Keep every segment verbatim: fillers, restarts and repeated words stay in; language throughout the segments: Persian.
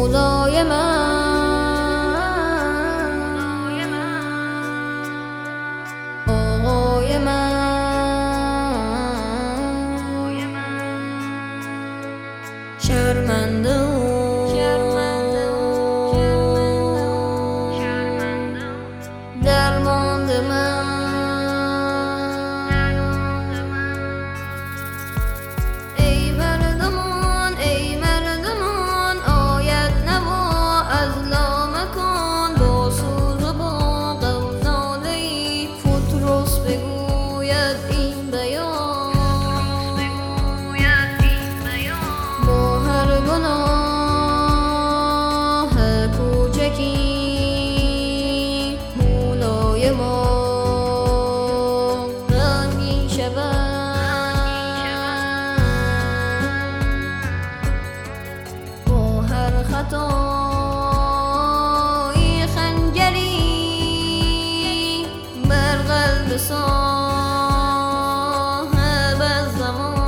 مولای من، آقای من، شرمنده و درمانده من. ای مردمان ای مردمان آید نوا از لامکان، با سوز و با غم ناله ای پطرس بگوید این بیان. با هر گناه کوچکی مولای ما غمگین شود، با هر خطایی خنجری بر قلب صاحب الزمان.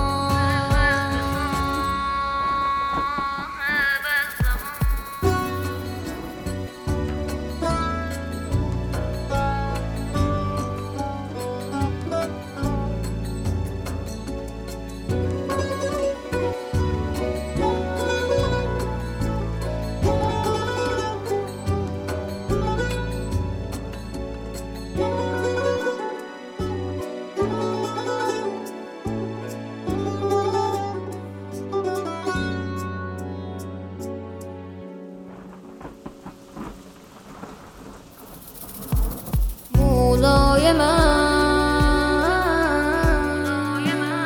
مولای من،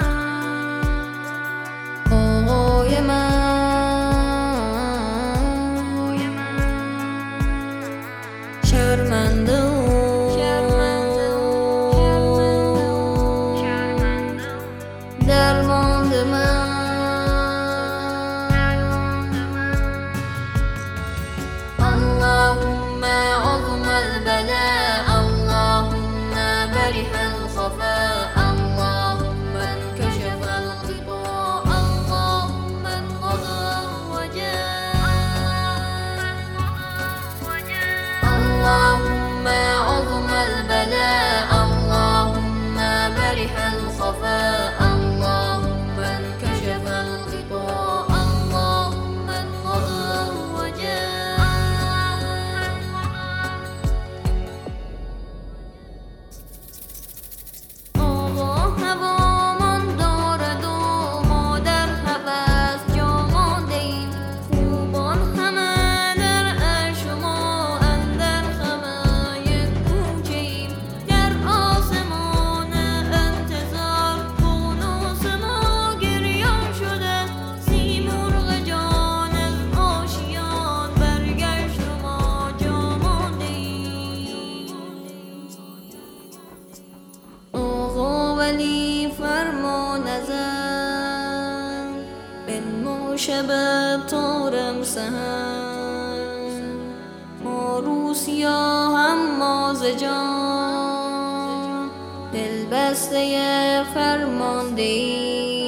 آقای من، شرمنده و درمانده من. اللهم عظم البلاء، اللهم برح الخفاء، اللهم انكشف الغطاء، اللهم انقضى الوجاء. اللهم عظم البلاء، اللهم برح الخفاء، اللهم انكشف الغطاء، اللهم انقضى الوجاء. ولی فرمان ازم بنمو شب تارم سهر، ما رو سیاهم ما ز جان، دل بسته فرماندهی